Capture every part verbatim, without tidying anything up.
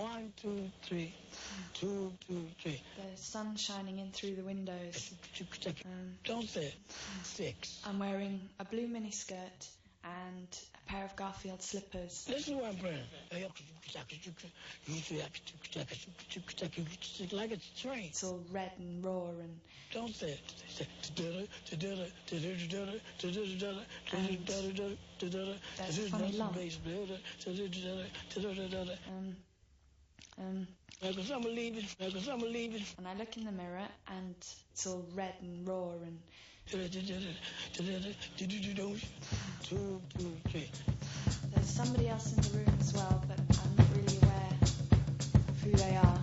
One, two, three. Two, two, three. The sun shining in through the windows. Um, Don't say it. Six. I'm wearing a blue miniskirt and a pair of Garfield slippers. Listen to what I'm playing. Like it's a train. It's all red and raw and... Don't say it. There's a funny lump. Um, um, and I look in the mirror and it's all red and raw and... There's somebody else in the room as well, but I'm not really aware of who they are.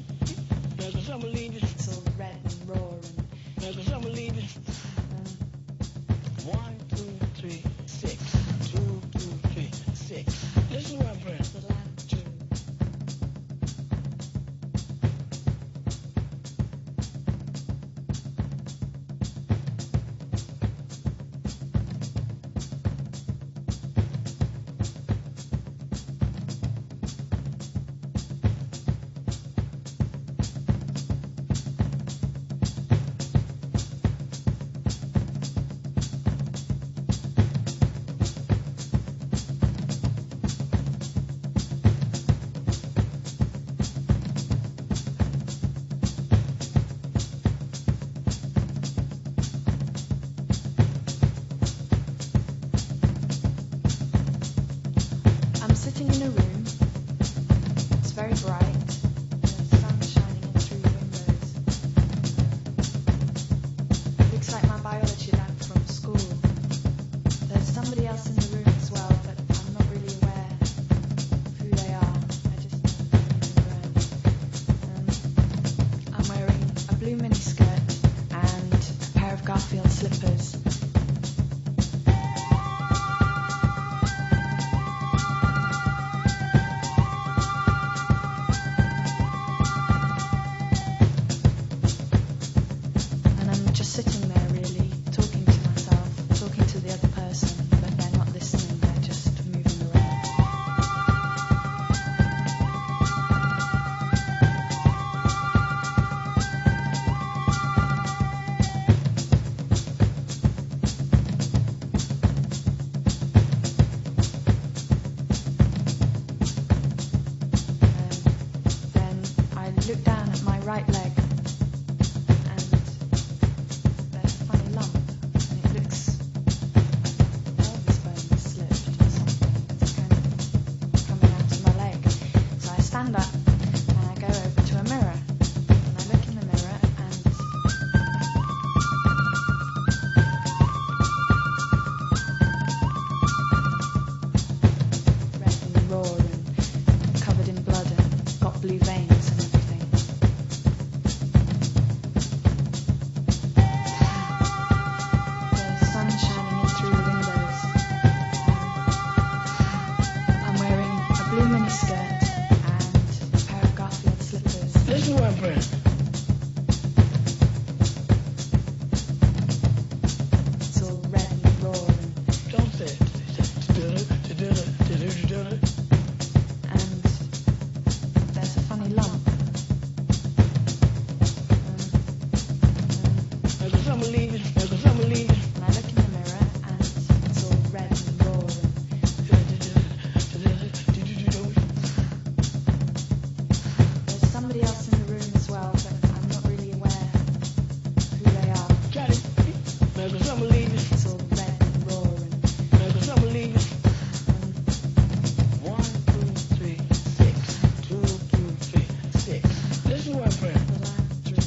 It's all red and raw and... Um, One, two, three, six. Two, two, three, six. Listen to what I'm playing. the lamp drew. I'm sitting in a room. It's very bright. The sun shining in through the windows. It looks like my biology lab from school. There's somebody else in the room as well, but I'm not really aware of who they are. I just know they're around. Um, I'm wearing a blue miniskirt and a pair of Garfield slippers. And I'm just sitting there really, talking to myself, talking to the other person, but they're not listening, they're just moving around. And then I look down at my right leg and there's a funny lump, and it looks like pelvis bone has slipped or something. It's kind of coming out of my leg. So I stand up and I go over to a mirror and I look in the mirror and red and raw and covered in blood and got blue veins and everything. The sun shining in through the windows. I'm wearing a blue miniskirt and a pair of Garfield slippers. Listen to what I'm playing. It's all red and raw and, Don't say it. and there's a funny lump. Um, um, and I look in the mirror and it's all red and raw and there's somebody else in the room as well, but I'm not really aware who they are. It's all red and raw and um, One, two, three, six. Two, two, three, six. Listen to what I'm playing. the lamp drew.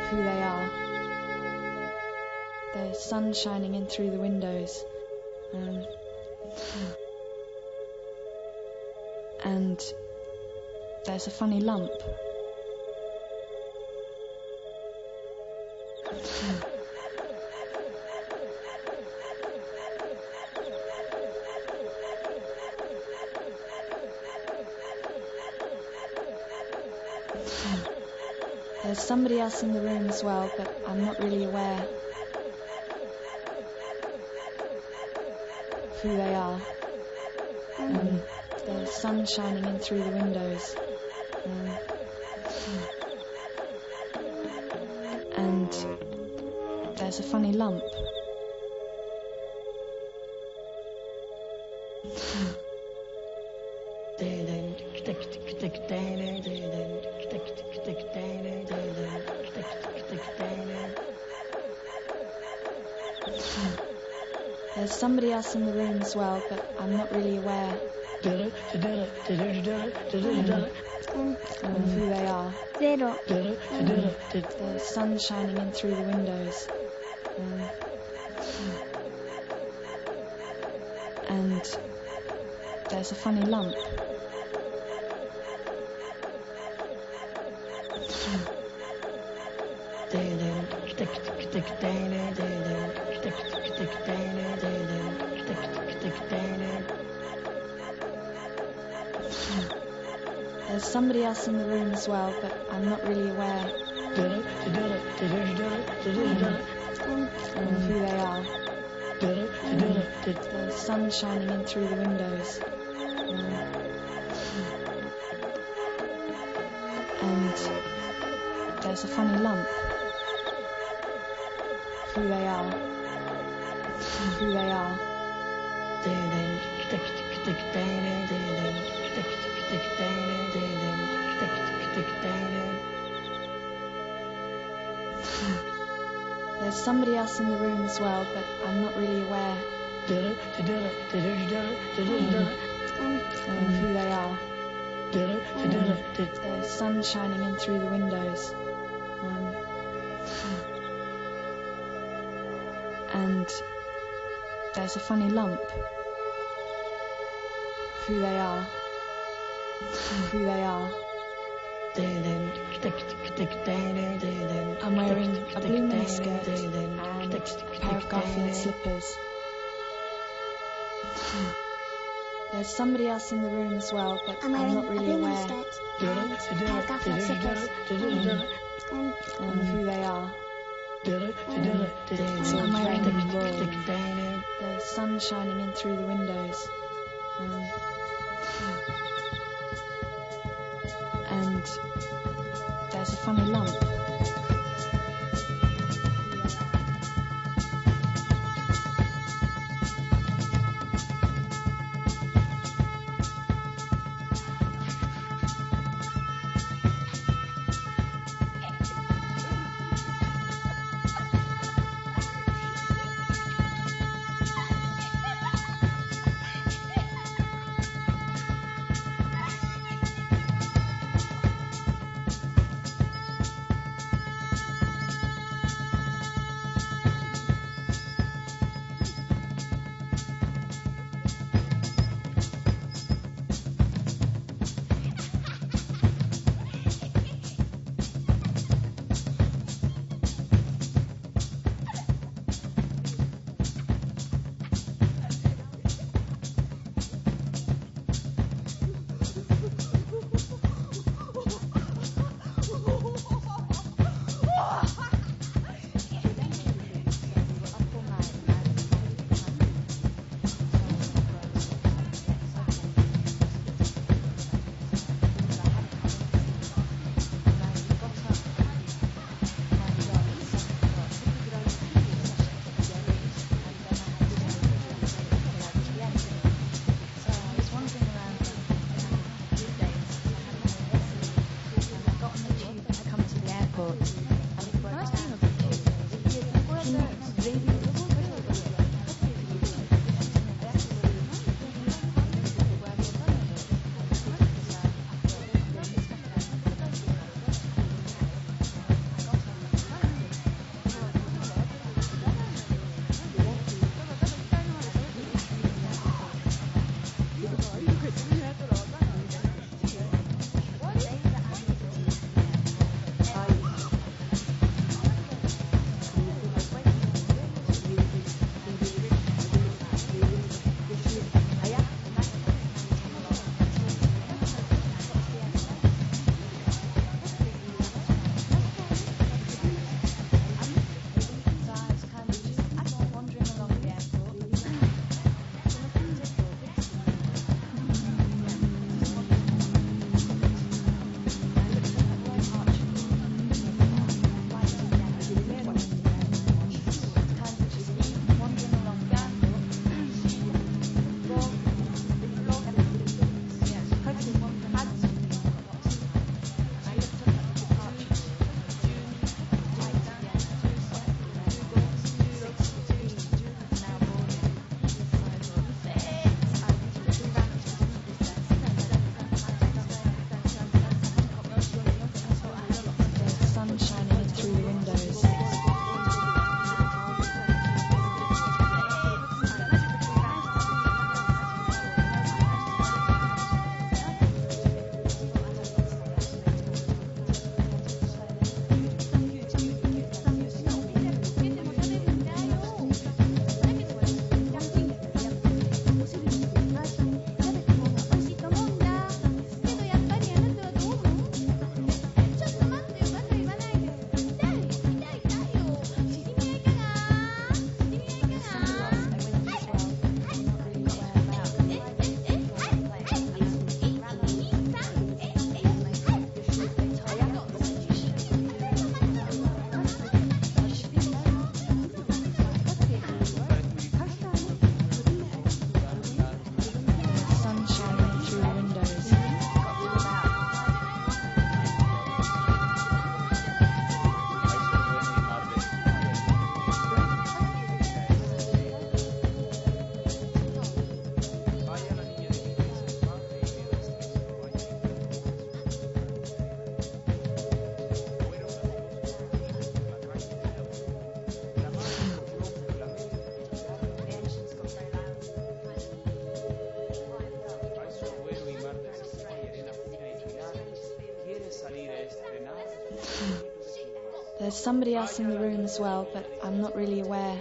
who they are. There's sun shining in through the windows. Um, and there's a funny lump. There's somebody else in the room as well, but I'm not really aware of who they are. Um, there's sun shining in through the windows. Um, and there's a funny lump. There's somebody else in the room as well, but I'm not really aware um, of who they are. Zero. Um, there's sun shining in through the windows. Um, and there's a funny lump. There's somebody else in the room as well, but I'm not really aware um, of who they are. Um, there's sun shining in through the windows. Um, and there's a funny lump. Who they are. Who they are. There's somebody else in the room as well, but I'm not really aware um, of who they are. Um, there's sun shining in through the windows. Um, and there's a funny lump. Who they are. Who they are. I'm wearing a blue miniskirt and a pair of Garfield slippers. There's somebody else in the room as well, but I'm I'm wearing not a really blue aware miniskirt and a pair of Garfield slippers. Um, um, who they are. So I'm wearing a robe. There's sun shining in through the windows. Um, and there's a funny lump. There's somebody else in the room as well, but I'm not really aware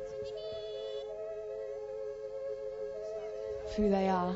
of who they are.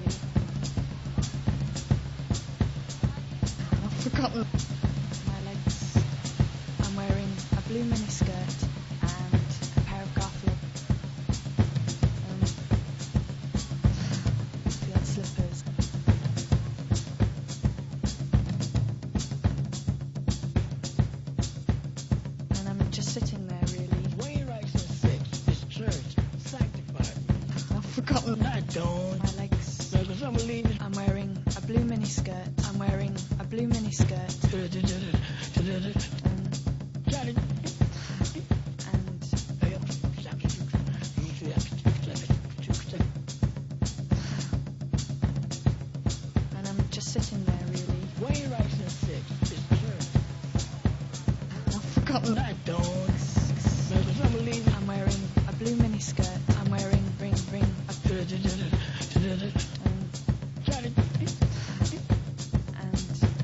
Forgotten my legs. forgotten. I don't. My legs. No, 'cause I'm leaving. I'm wearing a blue miniskirt. I'm wearing a blue miniskirt. Um, Got it. and and I'm just sitting there really. Wayne Rice and six. It's true. I've forgotten. I don't. No, 'cause I'm leaving. I'm wearing a blue miniskirt. I'm wearing ring ring. A, um, Got it. and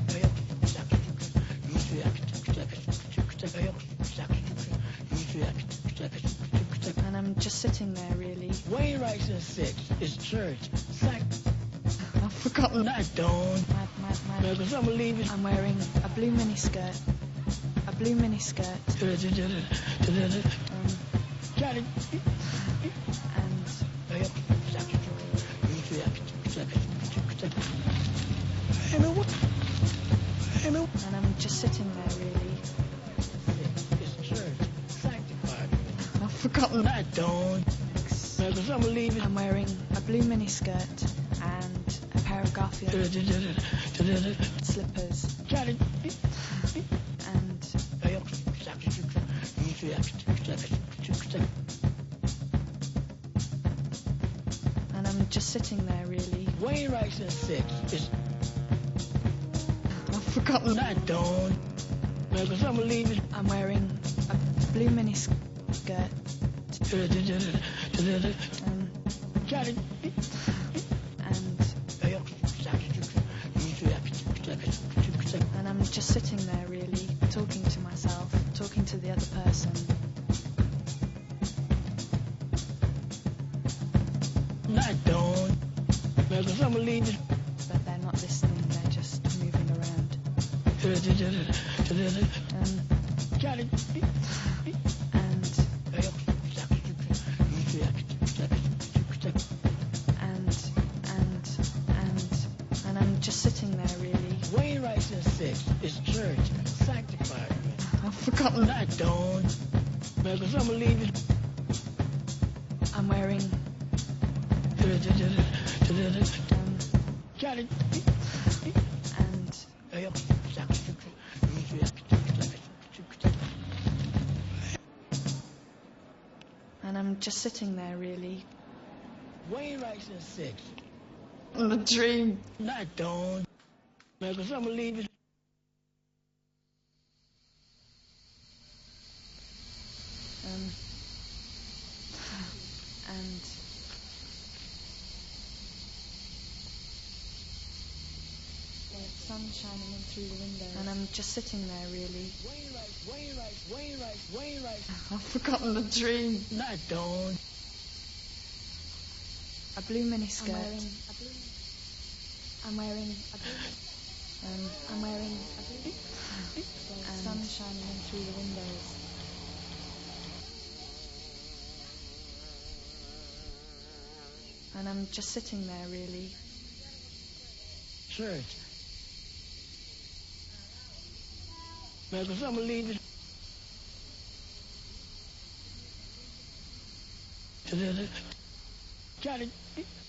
and I'm just sitting there really. Wayne Rice and six. It's church. Sack. I've forgotten. I don't. My, my, my, No, 'cause I'm leaving. I'm wearing a blue miniskirt. A blue miniskirt. Um, Got it. and Hey, man, what? Hey, man. and I'm just sitting there really. It's church. Sanctified. I've forgotten. I don't. No, 'cause I'm leaving. I'm wearing a blue miniskirt and a pair of Garfield slippers Got it. and and I'm just sitting there really. Wayne Rice and six. It's I've forgotten. I don't. No, 'cause I'm leaving. I'm wearing a blue miniskirt um, Got it. and and I'm just sitting there really, talking to myself, talking to the other person. I don't. No, 'cause I'm leaving. But they're not listening, they're just moving around. Um, Got it. and and and and and I'm just sitting there really. Wayne Rice and six. It's church. Sanctified. I've forgotten. I don't. No, 'cause I'm leaving. I'm wearing um, Got it. and and I'm just sitting there really. Wayne Rice and six. In a dream. I don't. No, 'cause I'm leaving. Um, and there's sun shining in through the window. And I'm just sitting there really. Wayne Rice, Wayne Rice, Wayne Rice, Wayne Rice. I've forgotten the dream. I don't. A blue miniskirt. I'm wearing a blue. I'm wearing a blue. Um, I'm wearing a blue. There's And- sun shining in through the windows. and I'm just sitting there really. Church. No, 'cause I'm leaving. Got it.